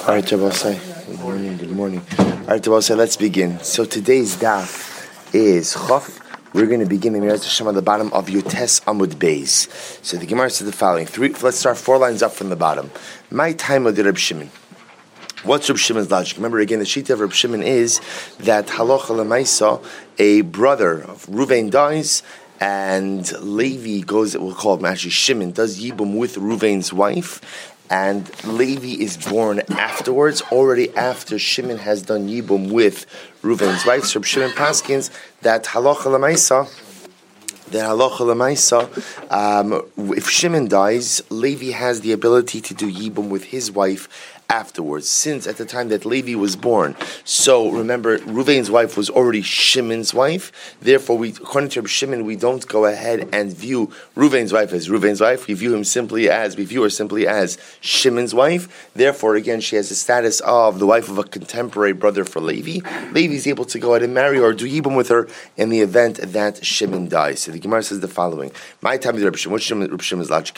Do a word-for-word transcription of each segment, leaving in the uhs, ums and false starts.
All right, Jabasai. Good morning. Good morning. All right, Jabasai. Let's begin. So today's daf is Chaf. We're going to begin in Miraz Hashem at the bottom of Yotes Amud Beis. So the Gemara says the following. Three. Let's start four lines up from the bottom. My time of the Reb Shimon. What's Reb Shimon's logic? Remember again, the shita of Reb Shimon is that halacha lemaisa, a brother of Ruvain dies, and Levi goes. We'll call him actually Shimon does yibum with Ruvain's wife. And Levi is born afterwards, already after Shimon has done Yibum with Reuven's wife. So Shimon paskins that halacha l'maisa, that halacha l'maisa, um, if Shimon dies, Levi has the ability to do Yibum with his wife afterwards, since at the time that Levi was born. So remember, Reuven's wife was already Shimon's wife. Therefore, we, according to Shimon, we don't go ahead and view Reuven's wife as Reuven's wife. We view him simply as we view her simply as Shimon's wife. Therefore, again, she has the status of the wife of a contemporary brother for Levi. Levi is able to go ahead and marry her or do yibum with her in the event that Shimon dies. So the Gemara says the following: My time is Reb Shimon. What Reb Shimon's logic?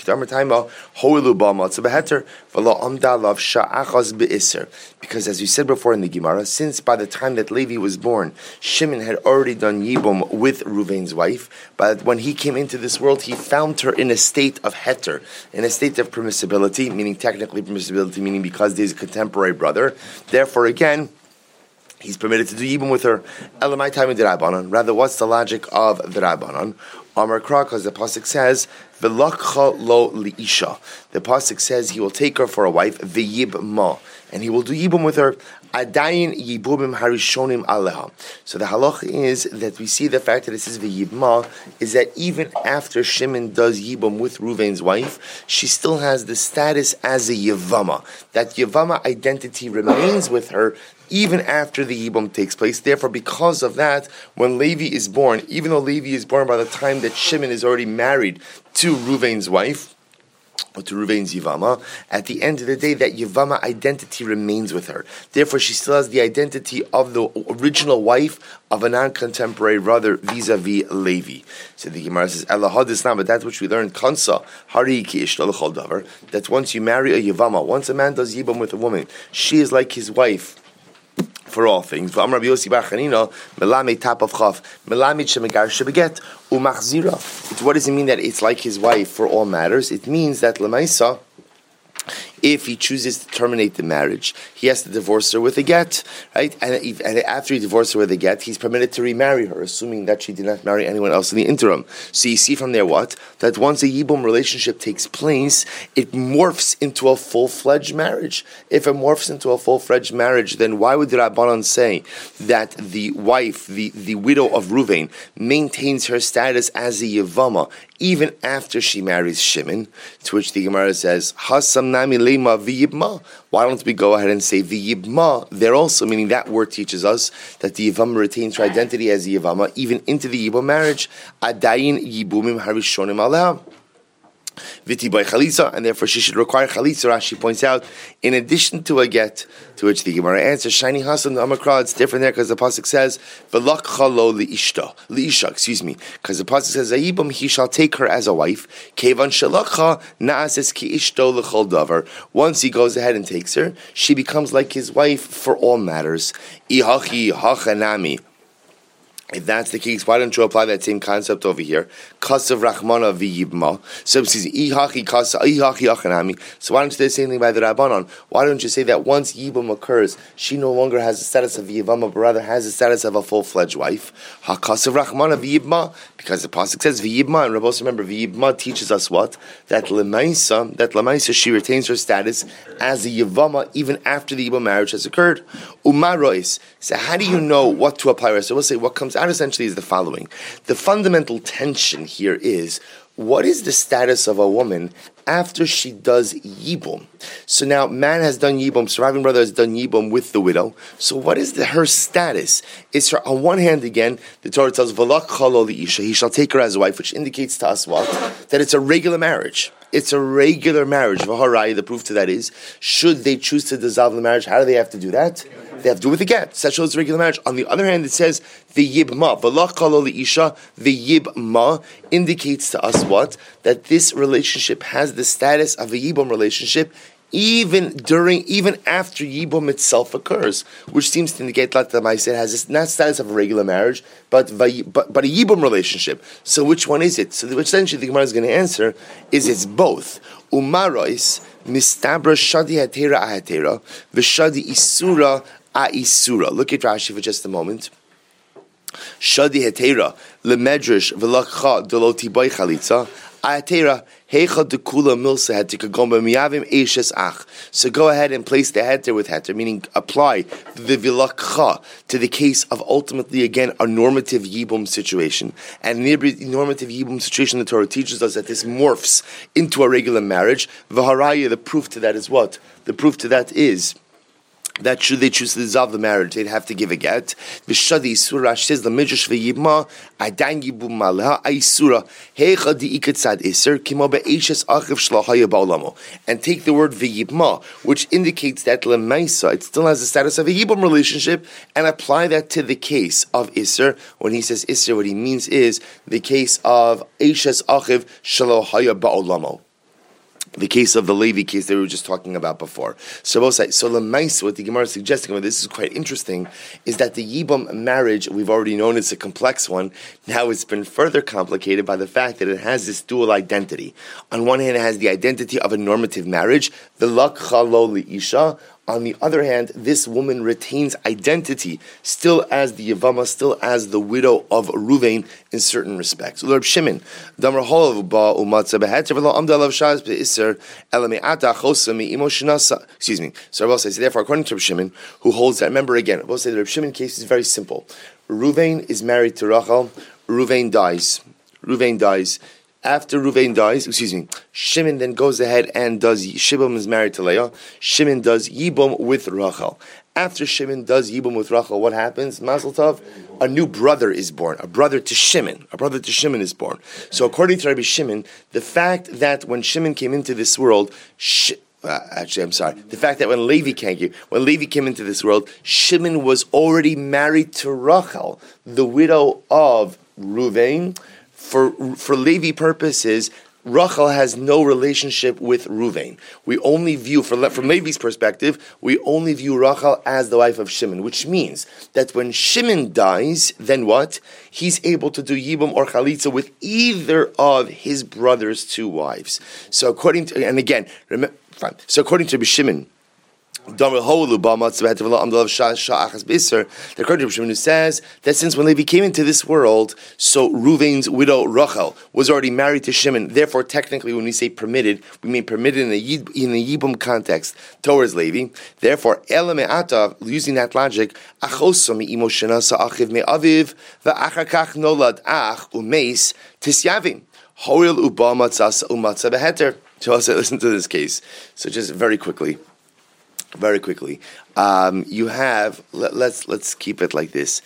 Because as you said before in the Gemara, since by the time that Levi was born, Shimon had already done Yibum with Reuven's wife, but when he came into this world, he found her in a state of heter, in a state of permissibility, meaning technically permissibility, meaning because there's a contemporary brother. Therefore, again, he's permitted to do Yibum with her. Elamai time in the Rabbanon. Rather, what's the logic of the Rabbanon? Amar Kra, because the pasuk says, "V'lakcha lo liisha." The pasuk says he will take her for a wife, v'yib ma, and he will do yibum with her. Adayin yibumim harishonim aleha. So the halacha is that we see the fact that it says v'yib ma is that even after Shimon does yibum with Reuven's wife, she still has the status as a yevama. That yevama identity remains with her even after the Yibum takes place. Therefore, because of that, when Levi is born, even though Levi is born by the time that Shimon is already married to Reuven's wife, or to Reuven's Yivama, at the end of the day, that Yivama identity remains with her. Therefore, she still has the identity of the original wife of a non-contemporary brother vis-a-vis Levi. So the Gemara says, Islam, but that's which we learned, Kansa, Hari ki ishto l'chol davar, that once you marry a Yivama, once a man does Yibam with a woman, she is like his wife for all things. What does it mean that it's like his wife for all matters? It means that Lamaisa, if he chooses to terminate the marriage, he has to divorce her with a get, right? And, if, and after he divorces her with a get, he's permitted to remarry her, assuming that she did not marry anyone else in the interim. So you see from there what? That once a Yibum relationship takes place, it morphs into a full-fledged marriage. If it morphs into a full-fledged marriage, then why would the Rabbanan say that the wife, the, the widow of Reuven, maintains her status as a Yevama even after she marries Shimon? To which the Gemara says, Hasam nami lema v'yibma. Why don't we go ahead and say v'yibma there also, meaning that word teaches us that the Yivama retains her identity as a Yivama even into the Yibum marriage. Adayin yibumim harishonim aleha. Viti by Chalisa, and therefore she should require Chalisa. Rashi points out, in addition to a get, to which the Gemara answers, Shiny Hasan Amakra, it's different there because the pasuk says, "V'lakcha lo liishta, liisha." Excuse me, because the pasuk says, "Zayibam he shall take her as a wife." Kevan shalakcha naases ki ishto l'chol davar. Once he goes ahead and takes her, she becomes like his wife for all matters. Ihachi hachanami. If that's the case, why don't you apply that same concept over here? Kasav Rachmana v'yibma. So it says, Ihachi kasa, Ihachi achanami. So why don't you say the same thing by the Rabbanon? Why don't you say that once Yibum occurs, she no longer has the status of Yivama, but rather has the status of a full-fledged wife? HaKasav Rachmana v'yibma. Because the pasuk says v'yibma, and Rabbi also remember, v'yibma teaches us what? That Lemaisa, that Lemaisa, she retains her status as a Yivama even after the Yibum marriage has occurred. Umarois. So how do you know what to apply? So we'll say what comes out essentially is the following. The fundamental tension here is, what is the status of a woman after she does Yibum? So now, man has done Yibum, surviving brother has done Yibum with the widow. So what is the, her status? Is her, on one hand, again, the Torah tells, V'lakcha lo liisha, he shall take her as a wife, which indicates to us what? That it's a regular marriage. It's a regular marriage. V'harai, the proof to that is, should they choose to dissolve the marriage, how do they have to do that? They have to do with a get. So that shows regular marriage. On the other hand, it says v'yibma, v'lakcha lo liisha, v'yibma indicates to us what? That this relationship has the status of a yibum relationship even during, even after Yibum itself occurs, which seems to indicate that the Maaseh has this, not status of a regular marriage, but, but but a Yibum relationship. So which one is it? So which essentially the Gemara is going to answer is it's both. Umarois mistabra shadi hatera ahatera v'shadi isura a isura. Look at Rashi for just a moment. Shadi hatera lemedrash v'lakcha deloti boy chalitza. So go ahead and place the heter with heter, meaning apply the vilakcha to the case of ultimately, again, a normative yibum situation. And in the normative yibum situation, the Torah teaches us that this morphs into a regular marriage. V'haraya, the proof to that is what? The proof to that is that should they choose to dissolve the marriage, they'd have to give a get. V'shadi isura says the midrash v'yibma adan yibum malha aisura heicha diikatzad iser kimo be'eshes achiv shlahaya ba'olamo, and take the word v'yibma, which indicates that lemaisa it still has the status of a yibum relationship, and apply that to the case of iser. When he says iser, what he means is the case of eshes achiv shlahaya ba'olamo. The case of the Levi case that we were just talking about before. So both sides. So Lemais, what the Gemara is suggesting, and this is quite interesting, is that the Yibum marriage, we've already known it's a complex one. Now it's been further complicated by the fact that it has this dual identity. On one hand, it has the identity of a normative marriage, the Lakcha Lo Isha. On the other hand, this woman retains identity still as the Yavama, still as the widow of Ruvain in certain respects. So Reb Shimon, Damar Holav ba umatza beheter v'lo amda alav shaz be'iser elami ata chosa mi'imo shenasa. Excuse me. So Rabbi says, therefore, according to Reb Shimon, who holds that, remember again, Rabbi says the Reb Shimon case is very simple. Ruvain is married to Rachel. Ruvain dies. Ruvain dies. After Ruvain dies, excuse me, Shimon then goes ahead and does, Shimon is married to Leah, Shimon does Yibum with Rachel. After Shimon does Yibum with Rachel, what happens? Mazel Tov, a new brother is born, a brother to Shimon, a brother to Shimon is born. So according to Rabbi Shimon, the fact that when Shimon came into this world, Sh- uh, actually I'm sorry, the fact that when Levi came, when Levi came into this world, Shimon was already married to Rachel, the widow of Ruvain. For for Levi purposes, Rachel has no relationship with Ruvain. We only view, from, from Levi's perspective, we only view Rachel as the wife of Shimon, which means that when Shimon dies, then what? He's able to do Yibum or Chalitza with either of his brother's two wives. So according to, and again, remember, fine. So according to Shimon, the according to Shimon who says that since when Levi came into this world, so Ruvain's widow Rachel was already married to Shimon. Therefore, technically, when we say permitted, we mean permitted in a yid, in a yibum context towards Levi. Therefore, ata, using that logic, so also listen to this case. So just very quickly. Very quickly, um, you have. Let, let's let's keep it like this.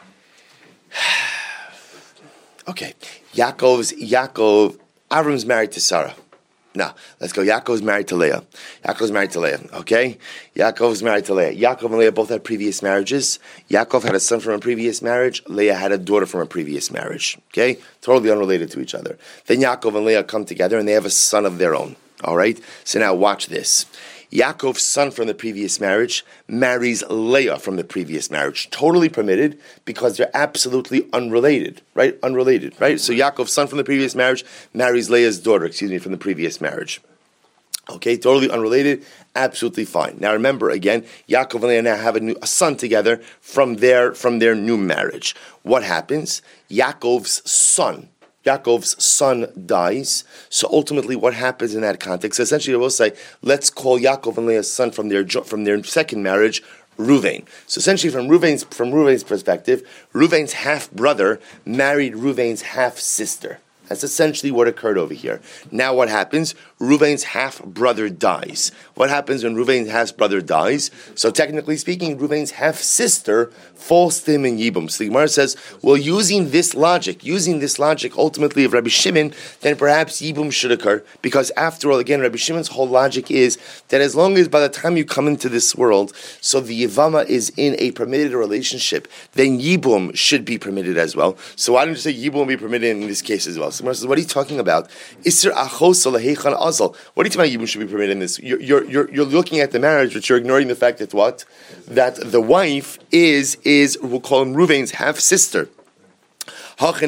Okay, Yaakov's Yaakov. Avram's married to Sarah. Now let's go. Yaakov's married to Leah. Yaakov's married to Leah. Okay, Yaakov's married to Leah. Yaakov and Leah both had previous marriages. Yaakov had a son from a previous marriage. Leah had a daughter from a previous marriage. Okay, totally unrelated to each other. Then Yaakov and Leah come together and they have a son of their own. All right. So now watch this. Yaakov's son from the previous marriage marries Leah from the previous marriage. Totally permitted because they're absolutely unrelated, right? Unrelated, right? So Yaakov's son from the previous marriage marries Leah's daughter, excuse me, from the previous marriage. Okay, totally unrelated, absolutely fine. Now remember again, Yaakov and Leah now have a, new, a son together from their, from their new marriage. What happens? Yaakov's son, Yaakov's son dies. So ultimately, what happens in that context? So essentially, we'll say, let's call Yaakov and Leah's son from their from their second marriage, Ruvain. So essentially, from Ruvain's from Ruvain's perspective, Ruvain's half brother married Ruvain's half sister. That's essentially what occurred over here. Now what happens? Ruvain's half-brother dies. What happens when Ruvain's half-brother dies? So technically speaking, Ruvain's half-sister falls to him in Yibum. So the Gemara says, well, using this logic, using this logic ultimately of Rabbi Shimon, then perhaps Yibum should occur. Because after all, again, Rabbi Shimon's whole logic is that as long as by the time you come into this world, so the Yavama is in a permitted relationship, then Yibum should be permitted as well. So why don't you say Yibum will be permitted in this case as well? So Gemara says, what are you talking about? Isser achos lahechan azal. What are you talking about? Yibum should be permitted in this. You're, you're, you're, you're looking at the marriage, but you're ignoring the fact that what? That the wife is, is we'll call him Ruvain's half-sister. So we'll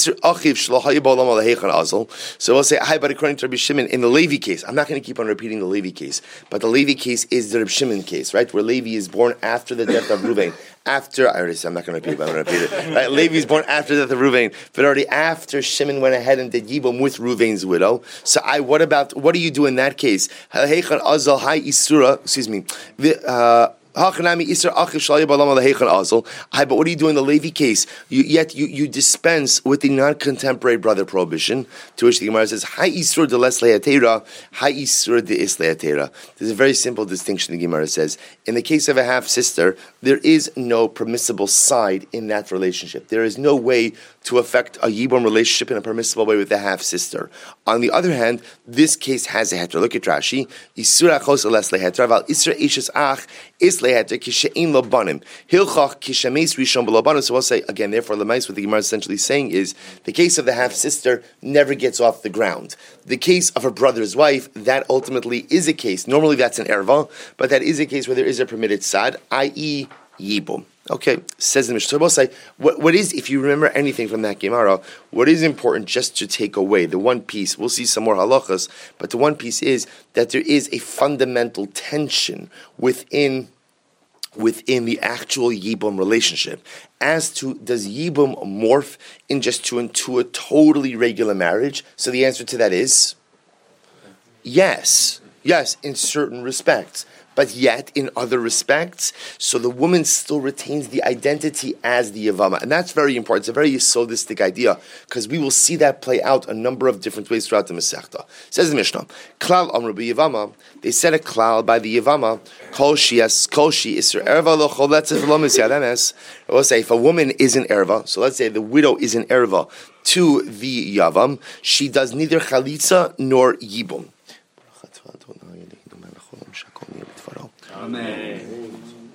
say, hi, but according to Rabbi Shimon, in the Levi case, I'm not going to keep on repeating the Levi case, but the Levi case is the Rabbi Shimon case, right? Where Levi is born after the death of Ruvain. After, I already said, I'm not going to repeat it, but I'm going to repeat it. Right? Levi is born after the death of Ruvain, but already after Shimon went ahead and did Yibum with Ruvain's widow. So I, what about, what do you do in that case? Excuse me. Uh, Hi, but what do you do in the Levi case? You, yet you, you dispense with the non-contemporary brother prohibition, to which the Gemara says, Hi Isur de les leatera, Hi Isur de is leatera. There's a very simple distinction the Gemara says. In the case of a half-sister, there is no permissible side in that relationship. There is no way to affect a Yibum relationship in a permissible way with the half-sister. On the other hand, this case has a heter. Look at Rashi. Isur achos les lehetra, val Isur ishes ach is leheter kishein lo banim. Hilchach kishemes rishon b'lo banim. So we'll say, again, therefore, Lemais, what the Gemara is essentially saying is, the case of the half-sister never gets off the ground. The case of a brother's wife, that ultimately is a case. Normally that's an erva, but that is a case where there is a permitted sad, that is, Yibum. Okay, says the Mishnah. So we'll say, what, what is, if you remember anything from that Gemara, what is important just to take away, the one piece, we'll see some more halachas, but the one piece is that there is a fundamental tension within within the actual Yibum relationship as to, does Yibum morph in just to into a totally regular marriage? So the answer to that is yes. Yes, in certain respects. But yet, in other respects, so the woman still retains the identity as the Yavama. And that's very important. It's a very yesodistic idea, because we will see that play out a number of different ways throughout the Masechta. Says the Mishnah, Klal Amru Yavama, they said a klal by the Yavama, Kol Shias, Kol Shi Isra Erva Lo Choletzef Lo Misyademes. I will say, if a woman is an Erva, so let's say the widow is an Erva to the Yavam, she does neither Chalitza nor Yibum. Amen.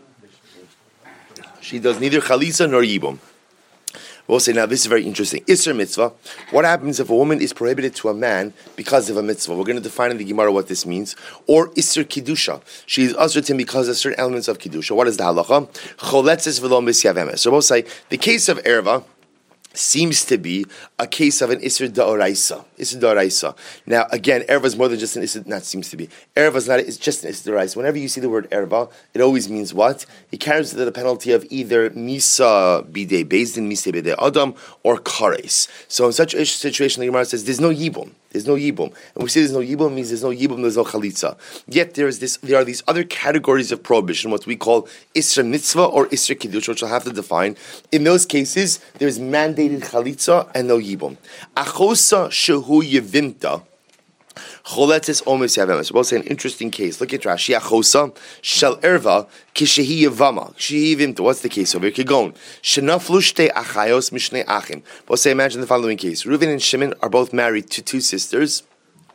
She does neither chalitza nor yibum. We'll say, now this is very interesting. Isser mitzvah. What happens if a woman is prohibited to a man because of a mitzvah? We're going to define in the Gemara what this means. Or isser kiddusha. She is ushered to him because of certain elements of kiddusha. What is the halacha? Choletzes v'lo misyavemes. So we'll say, the case of erva seems to be a case of an Isser Da'oraisa. Isser Da'oraisa. Now, again, Erva is more than just an Isser, not seems to be. Erva is not, it's just an Isser Da'oraisa. Whenever you see the word Erva, it always means what? It carries the penalty of either Misa Bidei Bezdin, Misa Bidei Adam, or Kares. So in such a situation, the Gemara says, there's no Yibum. There's no Yibum. And we say there's no Yibum means there's no Yibum, there's no Chalitza. Yet there is this. There are these other categories of prohibition, what we call Isra Mitzvah or Isra Kiddush, which I'll have to define. In those cases, there is mandated Chalitza and no Yibum. Achosa shehu yevinta. Choletzes omes yavemes. We'll say an interesting case. Look at Rashi. Achosa shel erva kishehi yavama. Kishehi yivimta. What's the case over here? Kigon. Shenaflu shtei achayos mishnei achim. We'll say, imagine the following case. Reuven and Shimon are both married to two sisters,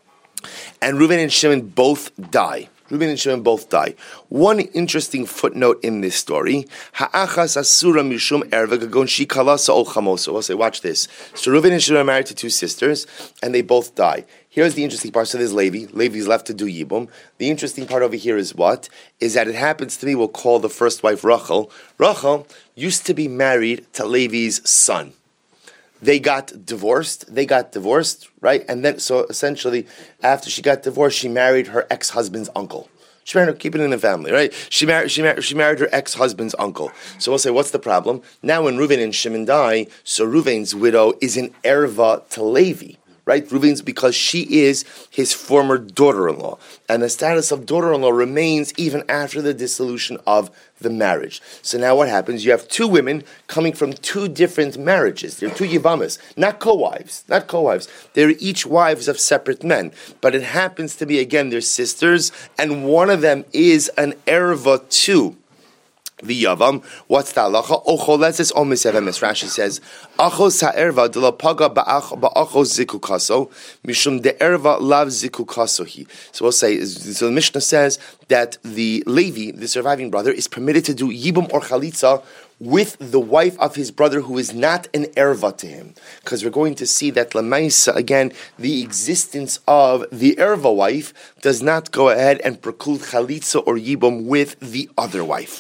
and Reuven and Shimon both die. Reuben and Shimon both die. One interesting footnote in this story: Ha'achas asura mishum erva gagon shikalasa ol chamosa. We'll say, watch this. So Reuben and Shimon are married to two sisters, and they both die. Here's the interesting part. So there's Levi. Levi's left to do Yibum. The interesting part over here is what? Is that it happens to be, we'll call the first wife Rachel. Rachel used to be married to Levi's son. They got divorced. They got divorced, right? And then, so essentially, after she got divorced, she married her ex-husband's uncle. She married her, keep it in the family, right? She married, she married, she married her ex-husband's uncle. So we'll say, what's the problem? Now when Reuven and Shimon die, so Reuven's widow is an erva to Levi. Right, Reuven's, because she is his former daughter-in-law, and the status of daughter-in-law remains even after the dissolution of the marriage. So now what happens? You have two women coming from two different marriages. They're two yivamas, not co-wives, not co-wives. They're each wives of separate men, but it happens to be, again, they're sisters, and one of them is an erva too. The Yavam, what's the halacha? Ocholetzes o misevemes. Rashi says, Achos ha'erva de la paga ba'achos zikukaso, mishum de erva lav zikukasohi. So we'll say, so the Mishnah says that the Levi, the surviving brother, is permitted to do yibum or chalitza with the wife of his brother who is not an erva to him. Because we're going to see that lamaisa, again, the existence of the erva wife does not go ahead and preclude chalitza or yibum with the other wife.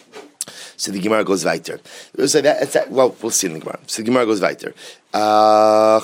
So the Gemara goes weiter. So that, that, well, we'll see in the Gemara. So the Gemara goes weiter. Uh,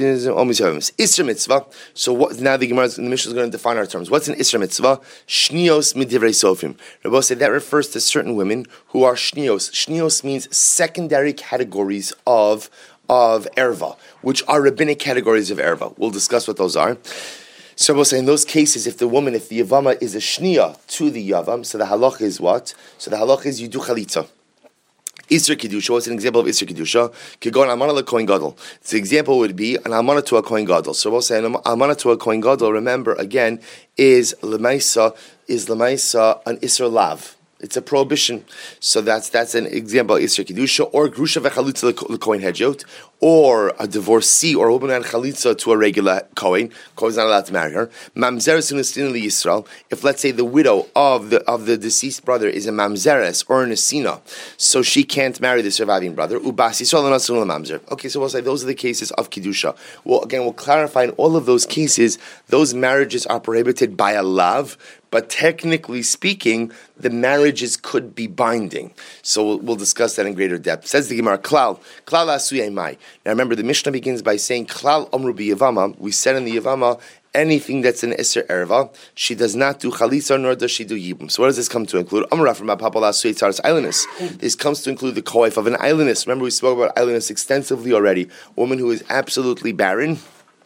Isra mitzvah. So what, now the Gemara, the Mishnah is going to define our terms. What's an Isra mitzvah? Shnios midivrei sofim. Rabbi said that refers to certain women who are shnios. Shnios means secondary categories of of erva, which are rabbinic categories of erva. We'll discuss what those are. So we'll say in those cases, if the woman, if the Yavama is a shniya to the Yavam, so the halach is what? So the halach is you do chalitza. Isra Kedusha, what's an example of Isra Kedusha? Could go an Almana to a Kohen Gadol. So the example would be an Almana to a Kohen Gadol. So we'll say an Almana to a Kohen Gadol, remember, again, is Lemaisa, is Lemaisa an Isra Lav. It's a prohibition. So that's that's an example of Isra Kedusha, or Grusha v'chalitza l'kohen hedjot, or a divorcee, or a woman and chalitza to a regular Kohen. Kohen's not allowed to marry her. Mamzeres u'nesina Yisrael. If, let's say, the widow of the of the deceased brother is a mamzeres or a nesina, so she can't marry the surviving brother. Ubas Yisrael l'nasun l'mamzer. Okay, so we'll say those are the cases of Kedusha. Well, again, we'll clarify in all of those cases, those marriages are prohibited by a lav, but technically speaking, the marriages could be binding. So we'll, we'll discuss that in greater depth. Says the Gemara, Klal, Klal asuyei mai. Now remember, the Mishnah begins by saying, Klal amru b'yavama. We said in the Yavama, anything that's an Isser Erva, she does not do Chalitza, nor does she do Yibum. So what does this come to include? Amra from Apapal asuyei tzaras islandess. This comes to include the co-wife of an islandess. Remember, we spoke about islandess extensively already. A woman who is absolutely barren.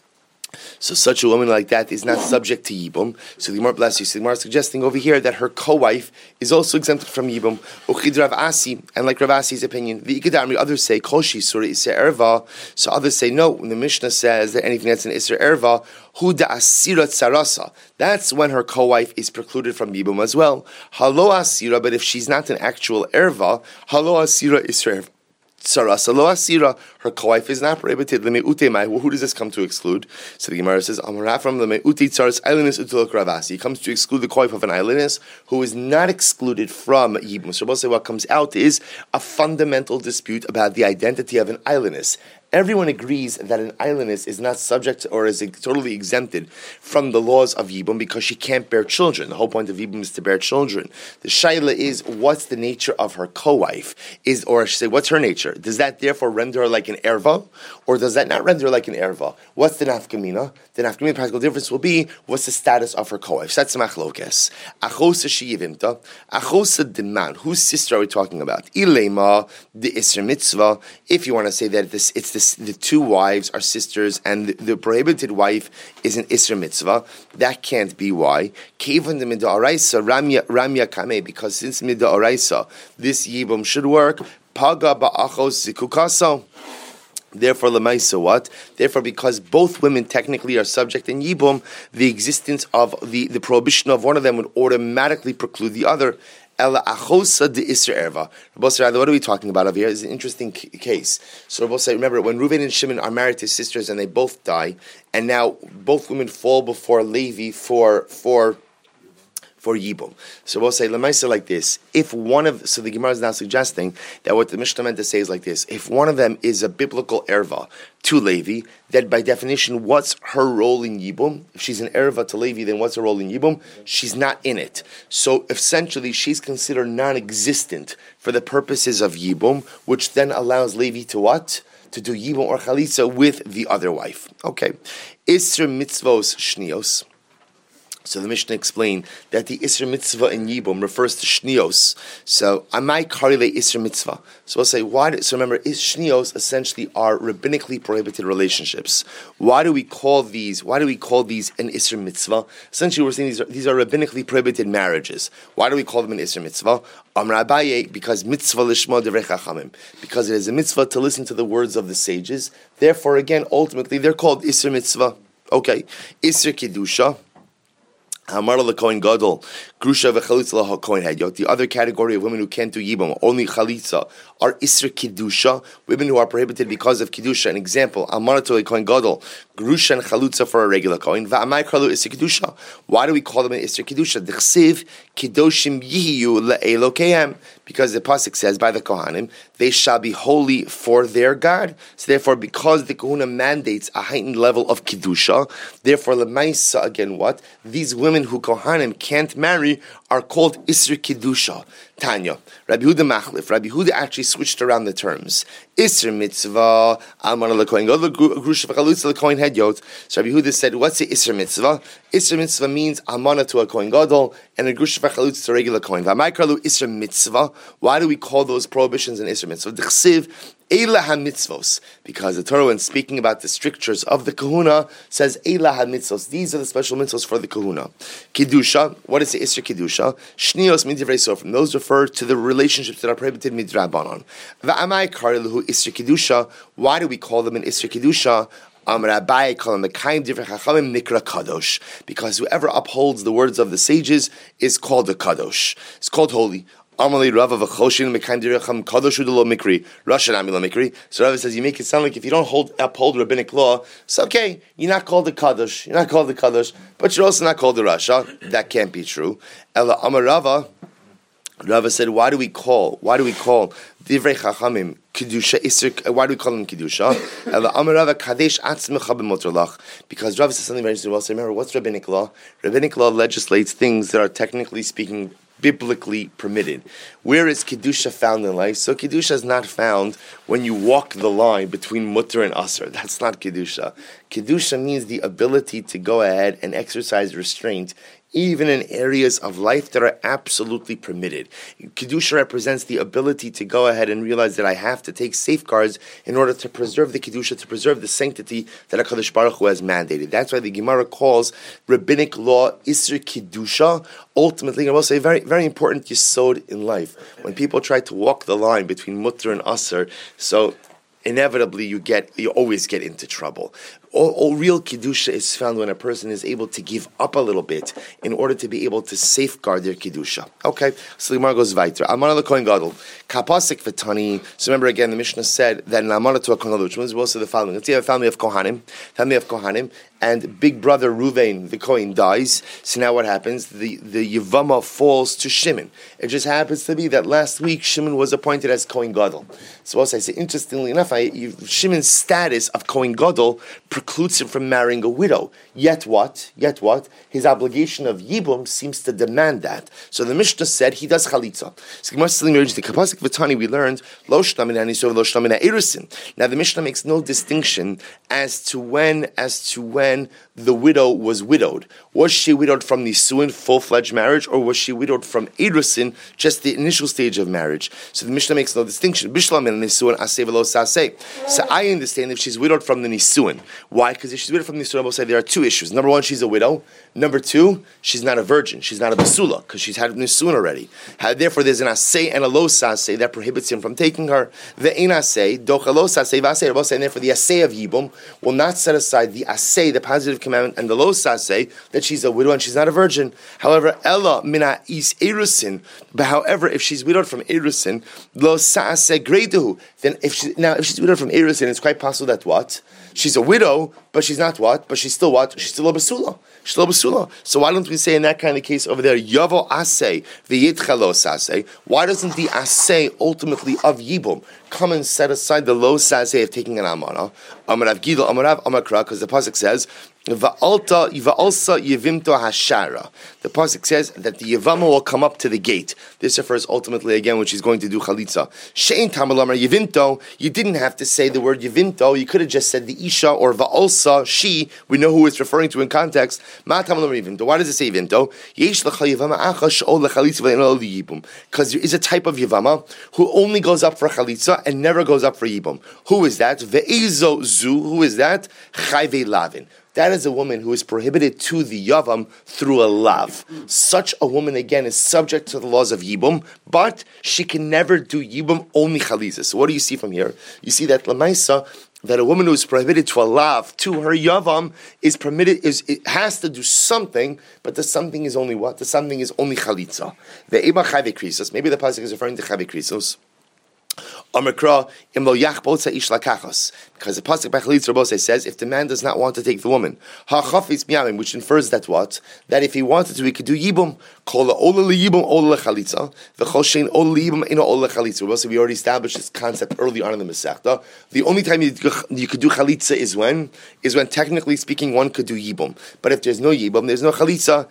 So such a woman like that is not subject to Yibum. So the Gemara, bless you, so the Gemara is suggesting over here that her co-wife is also exempted from Yibum. Uchid Rav Asi, and like Rav Asi's opinion, the Ikadamri, others say, Koshi Surah Isser Erva. So others say, no, when the Mishnah says that anything that's an Isser Erva, Hu da Asira Tsarasa, that's when her co-wife is precluded from Yibum as well. Halo Asira, but if she's not an actual Erva, Halo Asira Isser Erva. Sarasa lo asira, her co-wife is not prohibited. Who does this come to exclude? So the Gemara says, Amara from the me'uti tzaras islandess utulok ravasi. It comes to exclude the co-wife of an islandess who is not excluded from Yibum. So we'll say what comes out is a fundamental dispute about the identity of an islandess. Everyone agrees that an islandess is not subject or is totally exempted from the laws of Yibum because she can't bear children. The whole point of Yibum is to bear children. The shaila is, what's the nature of her co-wife? Is, or I should say, what's her nature? Does that therefore render her like an erva? Or does that not render her like an erva? What's the nafkamina? The nafkamina practical difference will be, what's the status of her co-wife? So that's machlokes. Achosa sheyivimta. Achosa deman. Whose sister are we talking about? Ilema, the Isra mitzvah. If you want to say that this, it's the The two wives are sisters, and the, the prohibited wife is an Isra mitzvah. That can't be why. Kevan the mid'oraisa ramya ramya kame, because since mid'oraisa this yibum should work. Paga ba'achos zikukaso. Therefore, lemaisa what? Therefore, because both women technically are subject in yibum, the existence of the, the prohibition of one of them would automatically preclude the other. Ela achosa de Isra Erva. What are we talking about over here? It's an interesting c- case. So Rabbi say, remember, when Reuven and Shimon are married to sisters and they both die, and now both women fall before Levi for for for Yibum. So we'll say, Lemaisa like this. If one of, so the Gemara is now suggesting that what the Mishnah meant to say is like this. If one of them is a biblical erva to Levi, then by definition, what's her role in Yibum? If she's an erva to Levi, then what's her role in Yibum? She's not in it. So essentially, she's considered non-existent for the purposes of Yibum, which then allows Levi to what? To do Yibum or Chalitza with the other wife. Okay. Isra mitzvos shnios. So the Mishnah explained that the Isra Mitzvah in Yibum refers to Shnios. So, Amai Karile Isra Mitzvah. So we'll say, why do, so remember, Shnios essentially are rabbinically prohibited relationships. Why do we call these, why do we call these an Isra Mitzvah? Essentially we're saying these are, these are rabbinically prohibited marriages. Why do we call them an Isra Mitzvah? Amar Abaye, because Mitzvah Lishma Devrei Chachamim. Because it is a mitzvah to listen to the words of the sages. Therefore, again, ultimately, they're called Isra Mitzvah. Okay. Isra Kedusha. Hamar l'kohen gadol, grusha v'chalitza l'kohen hedyot. The other category of women who can't do yibum, only chalitza, are isra kiddusha, women who are prohibited because of kiddusha. An example: Hamar to l'kohen gadol, grusha and chalutza for a regular kohen. Va'amai kralu isra kiddusha. Why do we call them an isra kiddusha? D'chsiv kiddoshim yihiyu le'elokeihem, because the pasuk says by the kohanim they shall be holy for their God. So therefore, because the kahuna mandates a heightened level of kiddusha, therefore lemaisa again what these women who kohanim can't marry are called isra kiddusha. Tanya, Rabbi Huda Machlif. Rabbi Huda actually switched around the terms. Isra mitzvah, almana l'kohen gadol, grusha v'chalutza l'kohen hedyot. So Rabbi Huda said, what's the isra mitzvah? Isra mitzvah means almana to a kohen gadol and a grusha v'chalutza to a regular kohen. V'amai kralu isra mitzvah. Why do we call those prohibitions an isra mitzvah? D'chsiv Eila ha-mitzvos, because the Torah, when speaking about the strictures of the kahuna, says Eila ha-mitzvos. These are the special mitzvos for the kahuna. Kiddusha, what is the isra kiddusha? Shnios midivrei sofrim. Those refer to the relationships that are prohibited midrabanan. Va'amai kariluhu isra kiddusha. Why do we call them an isra kiddusha? Um, Rabbi call them the kaim divrei chachamim nikra kadosh, because whoever upholds the words of the sages is called a kadosh. It's called holy. Amalei Rava v'choshin mekayim direcham kadoshu delo mikri, Rasha nami lo mikri. So Rava says you make it sound like if you don't hold uphold rabbinic law, it's okay. You're not called the kadosh. You're not called the kadosh, but you're also not called the Rasha. That can't be true. Ela Amar Rava. Rava said, why do we call? Why do we call divrei chachamim kedusha isr? Why do we call them kedusha? Ela Amar Rava kadesh atzmecha b'motralach. Because Rava says something very interesting. Well, so remember, what's rabbinic law? Rabbinic law legislates things that are technically speaking biblically permitted. Where is Kedusha found in life? So Kedusha is not found when you walk the line between mutter and asr. That's not Kedusha. Kedusha means the ability to go ahead and exercise restraint even in areas of life that are absolutely permitted. Kedusha represents the ability to go ahead and realize that I have to take safeguards in order to preserve the Kedusha, to preserve the sanctity that HaKadosh Baruch Hu has mandated. That's why the Gemara calls rabbinic law Isra Kedusha. Ultimately, I will say, very, very important yesod in life. When people try to walk the line between mutter and asr, so inevitably you get, you always get into trouble. All, all real Kedusha is found when a person is able to give up a little bit in order to be able to safeguard their Kedusha. Okay, so the Gemara goes weiter. Amana l'kohen gadol, kapasik v'tani. So remember again, the Mishnah said that in Amana to a kohen gadol, which means also the following. Let's say a family of Kohanim, family of Kohanim, and big brother Ruvain, the Kohen, dies. So now what happens? The, the Yevama falls to Shimon. It just happens to be that last week Shimon was appointed as Kohen Gadol. So also I say, interestingly enough, I, you, Shimon's status of Kohen Gadol precludes him from marrying a widow. Yet what? Yet what? His obligation of Yibum seems to demand that. So the Mishnah said he does chalitza. So the Kapasik V'tani we learned lo shlamina nisov lo shlamina erusin. Now the Mishnah makes no distinction as to when as to when the widow was widowed. Was she widowed from nisuin, full-fledged marriage, or was she widowed from erusin, just the initial stage of marriage? So the Mishnah makes no distinction. Bishlam nisuin aseh v'lo saseh. So I understand if she's widowed from the nisuin. Why? Because if she's widowed from the nisuin, we'll say there are two issues. Number one, she's a widow. Number two, she's not a virgin. She's not a basula because she's had nisuin already. Therefore, there's an aseh and a lo saseh that prohibits him from taking her. The ein aseh, docha lo saseh v'aseh, and therefore the aseh of yibum will not set aside the aseh, the positive commandment, and the lo saseh that she's a widow and she's not a virgin. However, ella mina is erusin. But however, if she's widowed from erusin, lo saseh greiduhu. Then if she now if she's widowed from erusin, it's quite possible that what? She's a widow, but she's not what? But she's still what? She's still a basula. She's still a basula. So why don't we say in that kind of case over there, Yavo aseh v'yitcha lo saseh? Why doesn't the aseh ultimately of Yibum come and set aside the lo saseh of taking an amana? Amarav Gidol, Amarav Amakra, because the pasuk says, Va'alta va'alsa yevimto hashara. The pasuk says that the yevama will come up to the gate. This refers ultimately again when she's going to do chalitza. Shein tamalamar yevimto. You didn't have to say the word yevimto. You could have just said the isha or va'alsa she. We know who it's referring to in context. Ma tamalamar yevimto. Why does it say yevimto? Yesh lecha yevama acha she'ol lechalitza v'le'enol liyibum. Because there is a type of yevama who only goes up for chalitza and never goes up for yibum. Who is that? Ve'ezo zu. Who is that? Chayve lavin. That is a woman who is prohibited to the Yavam through a lav. Such a woman, again, is subject to the laws of Yibum, but she can never do Yibum, only Chalitza. So what do you see from here? You see that Lamaisa, that a woman who is prohibited to allow to her yavam is permitted, is it has to do something, but the something is only what? The something is only chalitza. The eba chayve krisos. Maybe the pasuk is referring to chayve krisos. Because the pasuk by Chalitza Rabosei says, if the man does not want to take the woman, which infers that what? That if he wanted to, he could do yibum. We already established this concept early on in the Masechta. The only time you, you could do chalitza is when? Is when technically speaking one could do yibum. But if there's no yibum, there's no chalitza.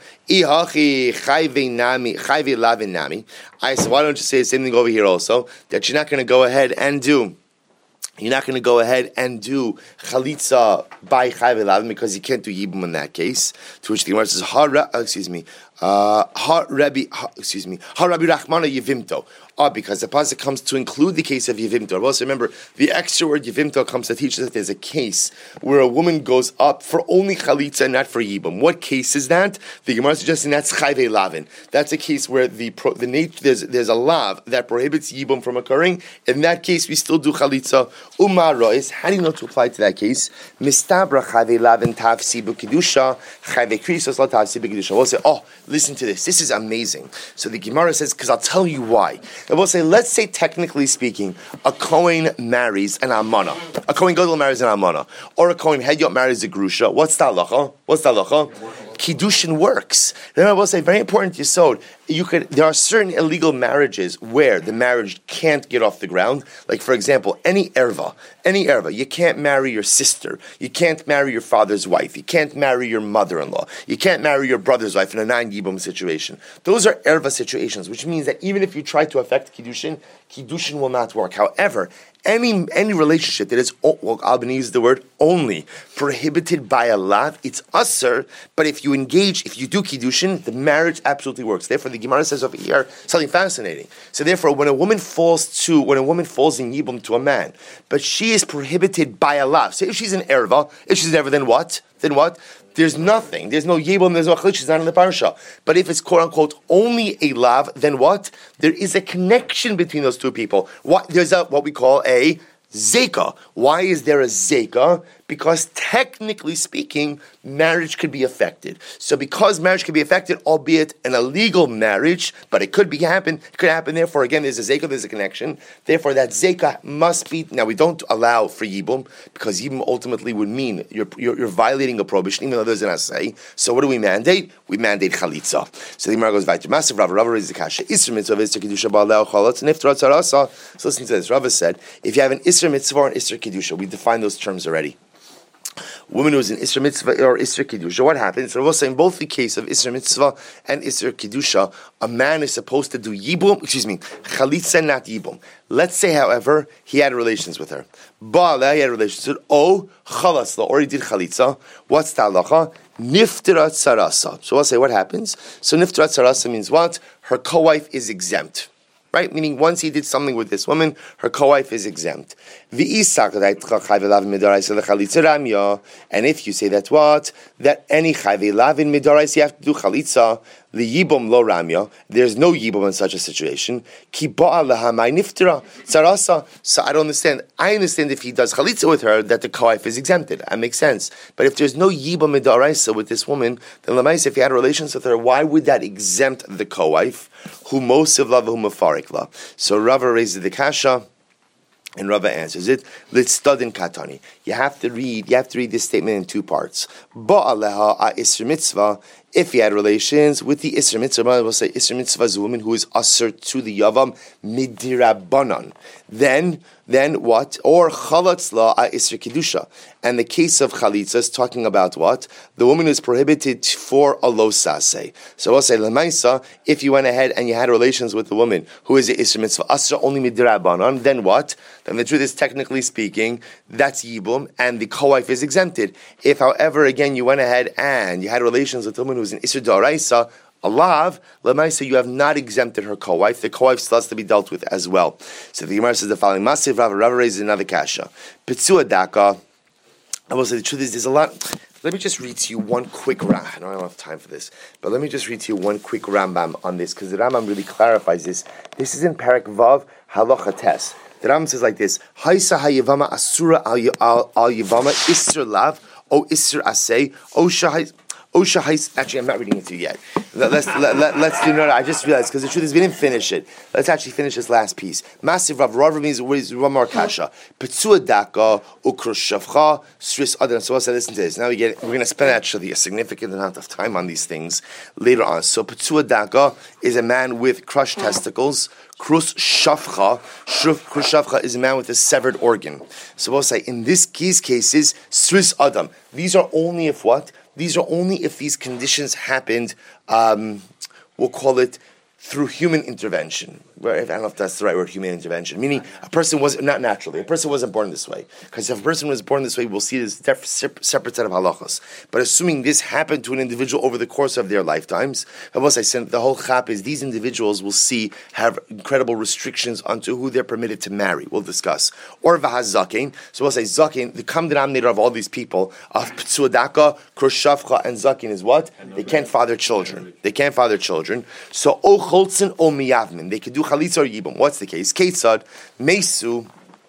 I said, why don't you say the same thing over here also? That you're not going to go ahead and do. You're not going to go ahead and do chalitza by chayv elavin because you can't do yibum in that case. To which the Gemara says, ha, uh, excuse me, ha uh, Rabbi, ha, excuse me, ha Rabbi Rachmana yivimto. Ah, because the pasuk comes to include the case of yivimto. Also, remember the extra word yivimto comes to teach us that there's a case where a woman goes up for only chalitza and not for yibum. What case is that? The Gemara is suggesting that's chayv elavin. That's a case where the pro, the nature there's there's a lav that prohibits yibum from occurring. In that case, we still do chalitza. Umar rois. How do you know to apply to that case? Mistabra chayv elavin tavsi b'kedusha chayv krisos la tavsi b'kedusha. We'll say, oh, listen to this. This is amazing. So the Gemara says, because I'll tell you why. And we'll say, let's say, technically speaking, a Kohen marries an Almana. A Kohen Gadol marries an Almana. Or a Kohen Hedyot marries a Grusha. What's the halacha? What's the halacha? Kiddushin works. Then I will say, very important yesod. You could. There are certain illegal marriages where the marriage can't get off the ground. Like, for example, any erva, any erva. You can't marry your sister. You can't marry your father's wife. You can't marry your mother-in-law. You can't marry your brother's wife in a non-yibum situation. Those are erva situations, which means that even if you try to affect kiddushin, kiddushin will not work. However, Any any relationship that is, well, I'll use the word only, prohibited by a lav, it's usher, but if you engage, if you do kiddushin, the marriage absolutely works. Therefore, the Gemara says over here something fascinating. So therefore, when a woman falls to, when a woman falls in yibum to a man, but she is prohibited by a lav, so if she's an erva, if she's an erva, then what? Then what? There's nothing. There's no yibum, there's no chalitz, she's not in the parsha. But if it's quote-unquote only a lav, then what? There is a connection between those two people. What, there's a what we call a zeka. Why is there a zeka? Because technically speaking, marriage could be affected. So because marriage could be affected, albeit an illegal marriage, but it could be happen, it could happen. Therefore, again, there's a zeka, there's a connection. Therefore, that zeka must be. Now, we don't allow for yibum because yibum ultimately would mean you're, you're, you're violating a prohibition, even though there's an asay. So, what do we mandate? We mandate chalitza. So the Gemara goes back to massive Rava. Rava raises the kasha. Isra mitzvah isra kedusha ba'aleh chalatz niftar tzarasa. So listen to this. Rava said, if you have an isra mitzvah or an isra kedusha, we define those terms already. Woman who is in Isra Mitzvah or Isra Kedusha, what happens? So in both the case of Isra Mitzvah and Isra Kedusha, a man is supposed to do Yibum, excuse me, Chalitza, not Yibum. Let's say, however, he had relations with her. Ba'ala, he had relations with her. Oh, Chalasla, or he did Chalitza. What's the halacha? Niftarat Sarasa. So I'll say, what happens? So Niftarat Sarasa means what? Her co-wife is exempt. Right? Meaning once he did something with this woman, her co-wife is exempt. And if you say that what? That any chayve lavin midarais you have to do chalitza, the yibum lo ramya, there's no yibum in such a situation. Ki ba'alahamai niftira tzarasa. So I don't understand. I understand if he does chalitza with her, that the co-wife is exempted. That makes sense. But if there's no yibum midaraisa with this woman, then lamais, if he had relations with her, why would that exempt the co-wife? Who mosiv la v'hu mafarik la. So Rava raises the kasha. And Rava answers it. Let's stud in katani. You have to read. You have to read this statement in two parts. Ba'aleha a isra mitzvah. If he had relations with the isra mitzvah, we'll say isra mitzvah is a woman who is usher to the yavam midirabanan. Then, then what? Or chalatzla a isra kedusha. And the case of chalitza is talking about what? The woman is prohibited for a losase. So we'll say lemaisa. If you went ahead and you had relations with the woman who is a isra mitzvah usher only midirabanan, then what? Then the truth is, technically speaking, that's yibum, and the co-wife is exempted. If, however, again you went ahead and you had relations with the woman who's an isra d'oraisa, a lav, lemaisa, you have not exempted her co-wife. The co-wife still has to be dealt with as well. So the Gemara says the following: Masiv Rava, Rava raises another kasha. Pitzua daka. I will say the truth is, there's a lot. Let me just read to you one quick Ram. I don't have time for this, but let me just read to you one quick Rambam on this, because the Rambam really clarifies this. This is in Parak Vav Halacha Tes. The Rambam says like this: Haisa hayivama asura al yivama isser lav o isser asay o shahai. Osha Hais. Actually, I'm not reading it to you yet. Let, let's let, let, let's do no. no I just realized because the truth is we didn't finish it. Let's actually finish this last piece. Massive Rav Rav means what is one more kasha. Petzua daka ukrushavcha sris adam. So let's listen to this. Now we get. We're going to spend actually a significant amount of time on these things later on. So Petzua daka is a man with crushed testicles. Krus shavcha. Krus shavcha is a man with a severed organ. So we'll say in this these cases sris adam. These are only if what. These are only if these conditions happened, um, we'll call it through human intervention. I don't know if that's the right word, human intervention. Meaning a person was not naturally, a person wasn't born this way. Because if a person was born this way, we'll see this def- separate set of halachas. But assuming this happened to an individual over the course of their lifetimes, I said the whole chap is these individuals will see have incredible restrictions onto who they're permitted to marry. We'll discuss. Or v'haz zaken. So we'll say zaken, the common denominator of all these people, of ptsuadaka, krushavcha, and zaken is what? They can't father children. They can't father children. So o cholzen o miyavmin. They could do chalitza or yibum. What's the case? Ketzad, mesu,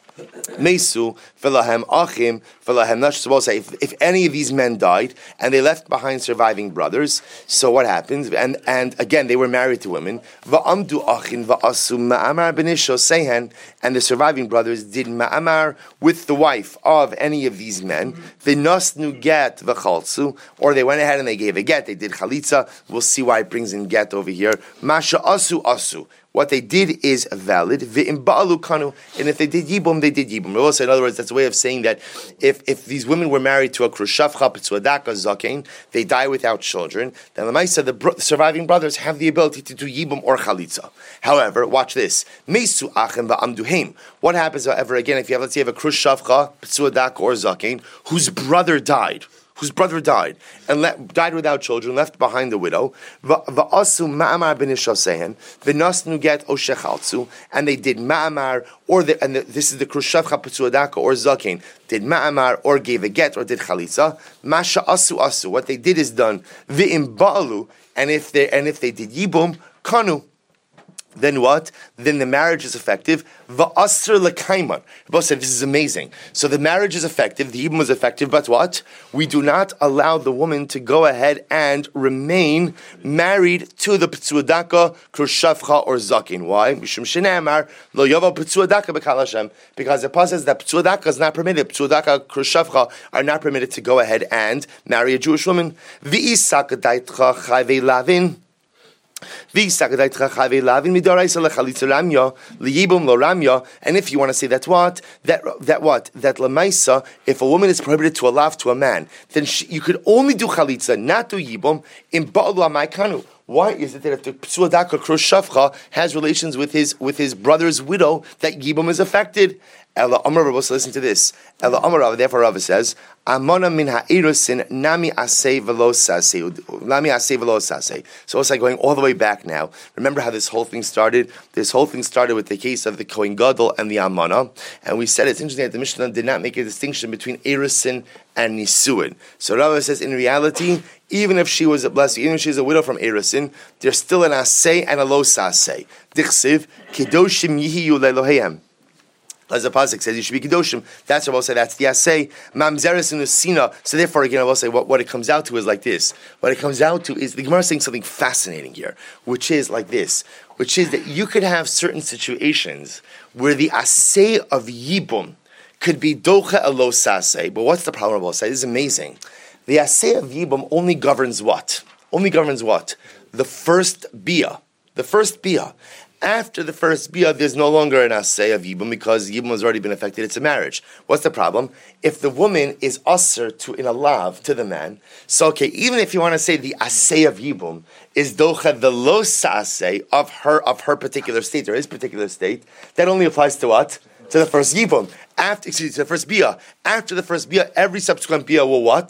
mesu, v'lahem achim, v'lahem nash. So we'll say, if, if any of these men died, and they left behind surviving brothers, so what happens? And and again, they were married to women. V'amdu achin v'asu ma'amar b'nisho sehen, and the surviving brothers did ma'amar with the wife of any of these men. V'nosnu get v'chalzu, or they went ahead and they gave a get, they did chalitza. We'll see why it brings in get over here. Masha asu asu. What they did is valid. Kanu, and if they did yibum, they did yibum. Also, in other words, that's a way of saying that if, if these women were married to a krushavcha, p'tzuadaka, zaken, they die without children, then the Maisa, the, bro- the surviving brothers have the ability to do yibum or chalitza. However, watch this. Mesu achem va'amduhem. What happens, however, again, if you have, let's say, you have a krushavcha, p'tzuadaka, or zaken, whose brother died, whose brother died and le- died without children, left behind the widow. Va'asu ma'amar b'nishosehen v'nasnu get oshechalzu, and they did ma'amar, or the, and the, this is the krushavcha p'tzuadaka or zaken, did ma'amar or gave a get or did chalitza. Masha asu asu. What they did is done. V'im ba'alu, and if they and if they did yibum kanu. Then what? Then the marriage is effective. Va'asr lekaiman. Rabbi said, this is amazing. So the marriage is effective, the yibum is effective, but what? We do not allow the woman to go ahead and remain married to the p'tzuadaka, krushavcha, or zakin. Why? Mishum shene'amar lo yava p'tzuadaka b'kal Hashem. Because the Pasuk says that p'tzuadaka is not permitted. P'tzuadaka, krushavcha are not permitted to go ahead and marry a Jewish woman. V'isak daitcha chayvei lavin. And if you want to say that's what, that that what, that lemaisa, if a woman is prohibited to allow to a man, then she, you could only do chalitza, not do yibum, in ba'alu amaykanu. Why is it that if the p'tzuadaka krushavcha has relations with his with his brother's widow, that yibum is affected? Ela Amar Rabbi, listen to this. Ela Amar Rabbi, therefore Rabbi says, Amona min ha'irusin nami asay velo sasei. Nami asay velo sasei. So it's like going all the way back now. Remember how this whole thing started? This whole thing started with the case of the Kohen Gadol and the Amana. And we said it's interesting that the Mishnah did not make a distinction between erusin and nisuin. So Rabbi says, in reality, even if she was a blessed, even if she's a widow from erusin, there's still an asay and a lo sasei. Dichsiv, kedoshim yihiyu leloheim. As the pasuk says, you should be kedoshim. That's what we'll say. That's the asay. Mamzeres and usina. So therefore, again, I will say what, what it comes out to is like this. What it comes out to is the Gemara is saying something fascinating here, which is like this, which is that you could have certain situations where the asay of yibum could be docha elo sasay. But what's the problem? I will say this is amazing. The asay of yibum only governs what? Only governs what? The first bia. The first bia. After the first bia, there's no longer an asay of yibum because yibum has already been affected. It's a marriage. What's the problem? If the woman is usher to in a lav to the man, so okay, even if you want to say the asay of yibum is docha the lo asay of her of her particular state or his particular state, that only applies to what? To the first yibum. After excuse me, to the first bia. After the first bia, every subsequent bia will what?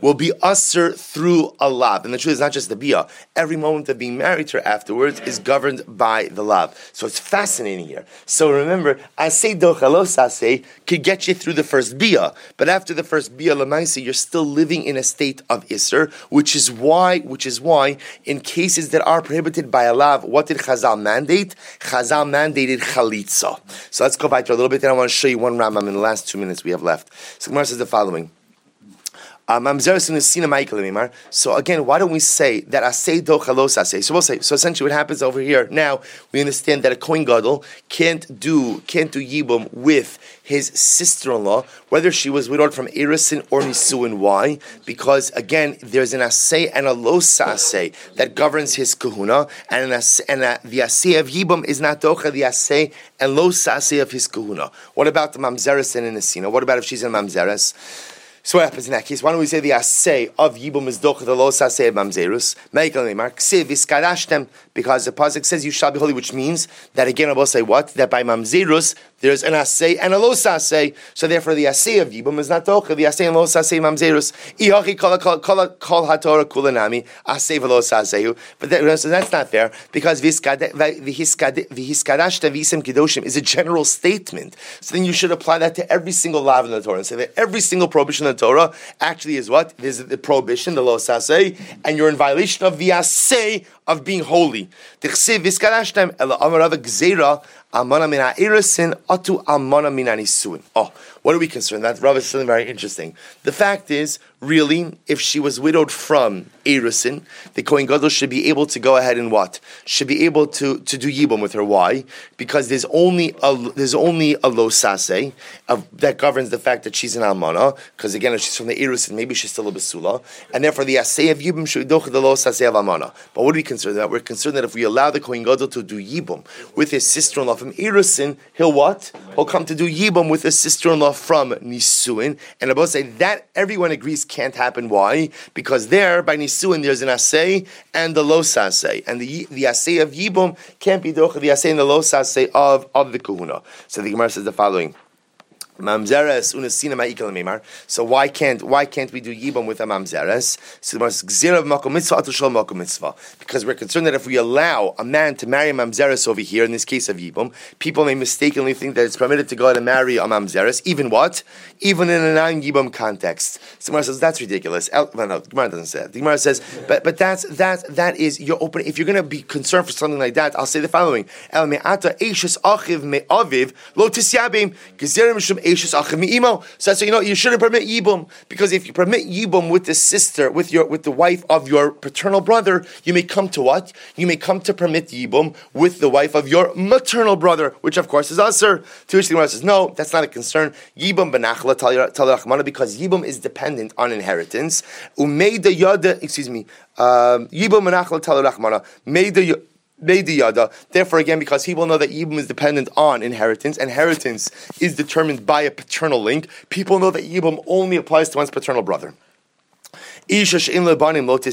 will be usher through a lav. And the truth is not just the bia. Every moment of being married to her afterwards is governed by the lav. So it's fascinating here. So remember, asay dochalos asay could get you through the first bia, but after the first bia lamaisa, you're still living in a state of isser, which is why, which is why, in cases that are prohibited by a lav, what did Chazal mandate? Chazal mandated chalitza. So let's go back to a little bit, and I want to show you one Rambam in the last two minutes we have left. So Gemara says the following. Um, so again, why don't we say that asay dochalos asay? So we'll say. So essentially, what happens over here now, we understand that a kohen gadol can't do can't do yibum with his sister-in-law, whether she was widowed from erusin or nisuin. Why? Because again, there's an asay and a losa asay that governs his kahuna, and an asay, and a, the asay of yibum is not docha the asay and losa asay of his kahuna. What about the mamzeres and nesina? What about if she's in mamzeres? So what happens in that case? Why don't we say the asay of yibum is docha the los asay of mamzerus? Meikal neimar ksiv iskadashtem, because the pasuk says you shall be holy, which means that again I will say what? That by mamzerus there's an asay and a los asay. So therefore the asay of yibum is not docha the asay and los asay mamzerus. Ihachi kol kol kol hatorah kulanami asay velos asayu. But that, so that's not fair, because v'hiskadashtem v'isem kedoshim is a general statement. So then you should apply that to every single lav in the Torah and say that every single prohibition of the Torah actually is what? There's the prohibition, the lo saseh, and you're in violation of the aseh of being holy. Oh, what are we concerned? That Rav is something very interesting. The fact is, really, if she was widowed from erusin, the kohen gadol should be able to go ahead and what? Should be able to, to do yibum with her. Why? Because there's only a there's only a lo saseh that governs the fact that she's an almana. Because again, if she's from the erusin, maybe she's still a besula, and therefore the aseh of yibum should be the lo saseh of almana. But what are we concerned about? We're concerned that if we allow the kohen gadol to do yibum with his sister-in-law from erusin, he'll what? He'll come to do yibum with his sister-in-law from nisuin, and Abba say that everyone agrees can't happen. Why? Because there by nisuin there's an asay and the los asay, and the the asay of yibum can't be docha the asay and the los asay of of the kahuna. So the Gemara says the following. Mamzeres unesina ma'ikal meimar. So why can't why can't we do yibum with a mamzeres? So gzira makom mitzvah atushol makom mitzvah. Because we're concerned that if we allow a man to marry a mamzeres over here, in this case of yibum, people may mistakenly think that it's permitted to go out and marry a mamzeres, even what? Even in a non-yibum context. So Gemara says that's ridiculous. El, no, no, Gemara doesn't say that. The Gemara says, but but that's that that is you're open. If you're going to be concerned for something like that, I'll say the following: El me'ata eishes achiv me'aviv lo tisyabim gzira mishum. So that's so you know you shouldn't permit yibum, because if you permit yibum with the sister, with your with the wife of your paternal brother, you may come to what? You may come to permit yibum with the wife of your maternal brother, which of course is usher. To which the Gemara says, no, that's not a concern. Yibum benachla talirachmana, because yibum is dependent on inheritance. Umeida yada, excuse me, yibum benachla talirachmana, meida. Therefore, again, because he will know that yibum is dependent on inheritance, inheritance is determined by a paternal link, people know that yibum only applies to one's paternal brother. So you shouldn't allow a man to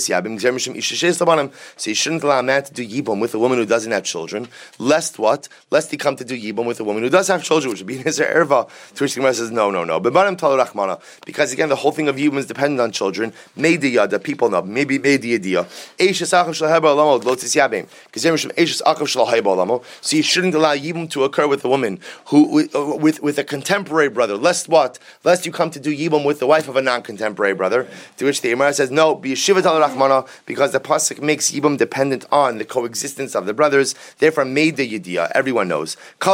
do yibum with a woman who doesn't have children, lest what? Lest he come to do yibum with a woman who does have children, which would be his erva. To which the Gemara says, no, no, no. Because again, the whole thing of yibum is dependent on children. Maybe people know. Maybe maybe idea. So you shouldn't allow yibum to occur with a woman who with, with, with a contemporary brother, lest what? Lest you come to do yibum with the wife of a non-contemporary brother. To which the Gemara says, no, be yeshiva tal rachmana, because the pasuk makes yibum dependent on the coexistence of the brothers. Therefore, made the yediyah. Everyone knows.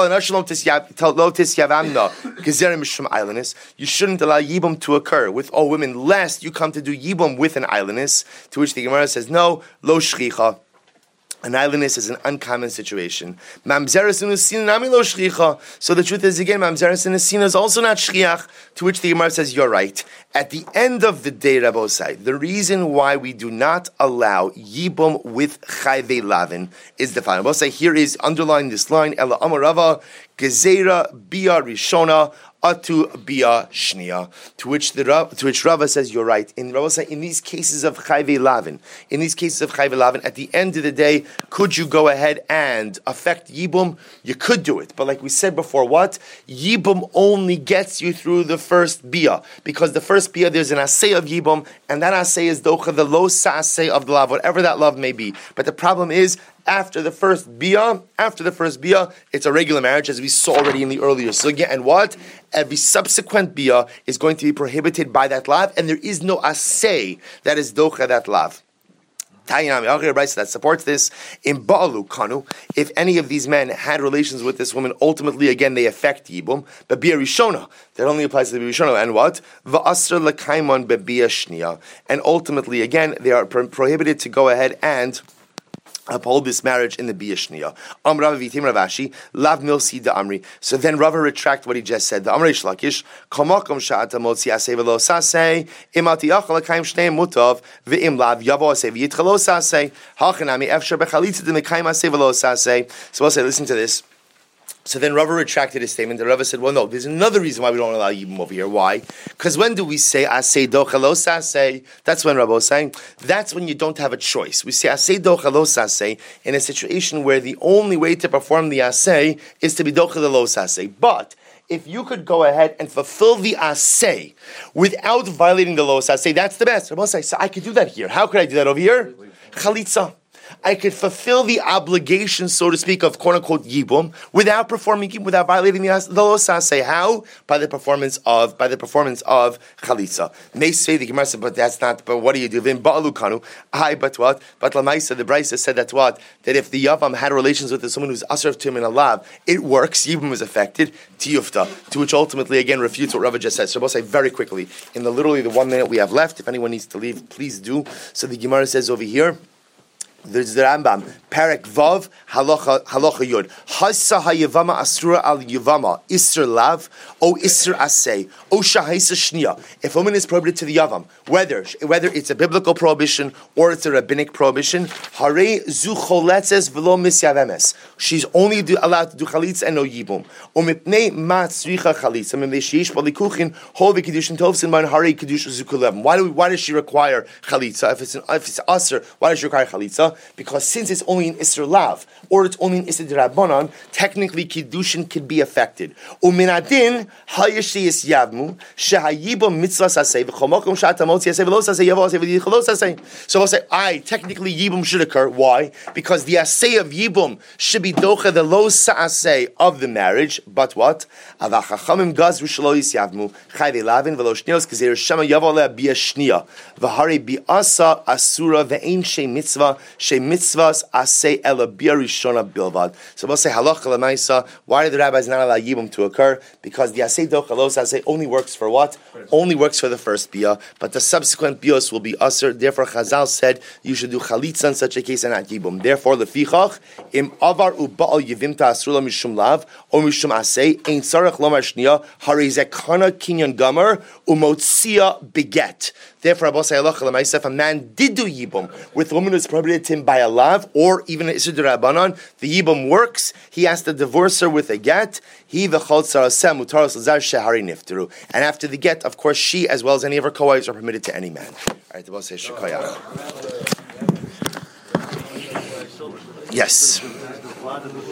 You shouldn't allow yibum to occur with all women, lest you come to do yibum with an islandess. To which the Gemara says, no, lo shchicha. An islandess is an uncommon situation. Mamzeres unesina nami lo shchicha. So the truth is, again, mamzeres unesina is also not shchiach. To which the Gemara says, you're right. At the end of the day, Rabbosai, the reason why we do not allow yibum with chayvei lavin is the following. Rabbosai, here is underlying this line, Ela Amar Rava, Gezera Bia Rishona Atu Bia Shnia. To which the Rav, to which Rava says, you're right. In Rava says, in these cases of Chayve Lavin, in these cases of Chayve Lavin, at the end of the day, could you go ahead and affect Yibum? You could do it. But like we said before, what? Yibum only gets you through the first Bia. Because the first Bia, there's an Asay of Yibum, and that Asay is Docha, the low Asay of the love, whatever that love may be. But the problem is, after the first bia, after the first bia, it's a regular marriage, as we saw already in the earlier sugya. And what? Every subsequent bia is going to be prohibited by that lav, and there is no asay that is docha that lav. That supports this. In Ba'alu Kanu, if any of these men had relations with this woman, ultimately again they affect Yibum. But Bia Rishona, that only applies to the Bia Rishona. And what? Va'asr l'kaimon be'bia shnia. And ultimately again they are pro- prohibited to go ahead and uphold this marriage in the Biyashniya. Am Rava Vitim Ravashi, Lav Milsi da Amri. So then Rava retract what he just said. The Amri Shlakish, Kamakom Sha'ata Motzi Aseh Velo Saseh, Imati Achal Kaim Shnei Mutov, Ve'im Lav Yavo Aseh V'yitchalo Saseh, Hachanami Efshar Bechalitza de Mekaim Aseh Velo Saseh. So I'll say, listen to this. So then Rava retracted his statement. The Rava said, well, no, there's another reason why we don't allow Yibum over here. Why? Because when do we say, Asay dochalos asay? That's when Rava was saying, that's when you don't have a choice. We say, Asay dochalos asay in a situation where the only way to perform the Asay is to be dochalos asay. But if you could go ahead and fulfill the Asay without violating the los Asay, that's the best. Rava says, so I could do that here. How could I do that over here? Chalitza. I could fulfill the obligation, so to speak, of quote-unquote Yibum without performing Yibum, without violating the Los Asay. How? By the performance of by the performance of Chalitza. May say the Gemara said, but that's not, but what do you do? Then Ba'alukanu. I, but what? But Lamaisa, the Brisa said that what? That if the Yavam had relations with someone who's Asr to him in a lav, it works, Yibum is affected, Tiyufta, to which ultimately again refutes what Rava just said. So we'll say very quickly, in the literally the one minute we have left, if anyone needs to leave, please do. So the Gemara says over here, there's the Rambam, Perek Vav, Halacha Halacha Yud. Hasa hayavama asura al yavama, Isser lav, o Isser asay, o shahaisa shnia. If a woman is prohibited to the Yavam, whether whether it's a biblical prohibition or it's a rabbinic prohibition, Hare zu choletzes v'lo misyavemes. She's only do, allowed to do chalitza and no yibum. O mipnei ma tzricha chalitza, mipnei sheish balikuchin, hol v'kedushin tovsin man Hare kedush zukulevim. Why do we, why does she require chalitza? If it's an, if it's aser, why does she require chalitza? Because since it's only in Isser Lav, or it's only in Isser D'Rabbanan, technically Kiddushin could be affected. Uminadin, hayashiyis yavmu, shehayibam mitzvahs asay, v'chomokom sha'atamotzi asay, v'los asay, yavo asay, v'yicholos asay. So I'll say, I, technically Yibum should occur. Why? Because the asay of Yibum should be docha, the lo sa'asay of the marriage, but what? Avachachamim gazru shelo yisyavmu, chayve lavin, v'lo shnios, k'zer shema yavo lea bia shnia, v'hari bi'asa asura, v'ein she mitzvah, she mitzvahs asay ela bia rishona bilvad. So we'll say halacha l'maisa. Why do the rabbis not allow yibum to occur? Because the asay docha los asay only works for what? Only works for the first bia, but the subsequent bios will be usher. Therefore, Chazal said you should do chalitza in such a case and not yibum. Therefore, lefichach im avar ubaal yivimta asrula mishum lav or mishum asay ein sarach lomar shnia harizekana kinyan gomer umotzia beget. Therefore, if a man did do yibum with a woman who's prohibited to him by a lav or even an Isur D'Rabbanan, the yibum works. He has to divorce her with a get. He v'chol tzarasem utaros l'zar shehari nifteru. And after the get, of course, she as well as any of her co-wives are permitted to any man. All right, the boss says shekayach. Yes.